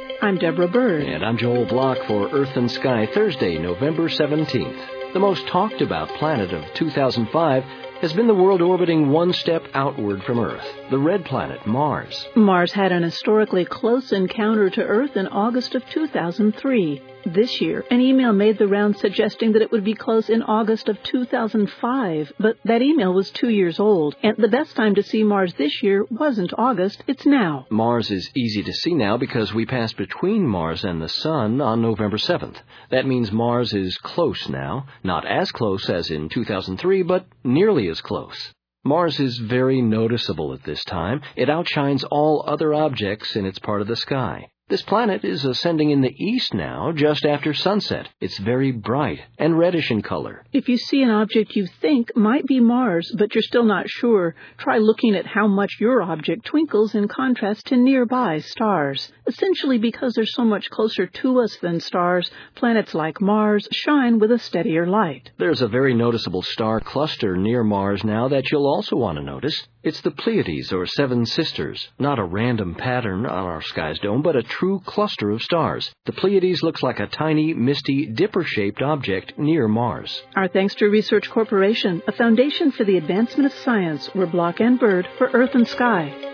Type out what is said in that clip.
I'm Deborah Bird. And I'm Joel Block for Earth and Sky, Thursday, November 17th. The most talked about planet of 2005 has been the world orbiting one step outward from Earth, the red planet, Mars. Mars had an historically close encounter to Earth in August of 2003. This year, an email made the rounds suggesting that it would be close in August of 2005, but that email was 2 years old, and the best time to see Mars this year wasn't August, it's now. Mars is easy to see now because we passed between Mars and the Sun on November 7th. That means Mars is close now, not as close as in 2003, but nearly as close. Mars is very noticeable at this time. It outshines all other objects in its part of the sky. This planet is ascending in the east now, just after sunset. It's very bright and reddish in color. If you see an object you think might be Mars, but you're still not sure, try looking at how much your object twinkles in contrast to nearby stars. Essentially, because they're so much closer to us than stars, planets like Mars shine with a steadier light. There's a very noticeable star cluster near Mars now that you'll also want to notice. It's the Pleiades, or Seven Sisters. Not a random pattern on our sky's dome, but a true cluster of stars. The Pleiades looks like a tiny, misty, dipper-shaped object near Mars. Our thanks to Research Corporation, a foundation for the advancement of science. We're Block and Bird for Earth and Sky.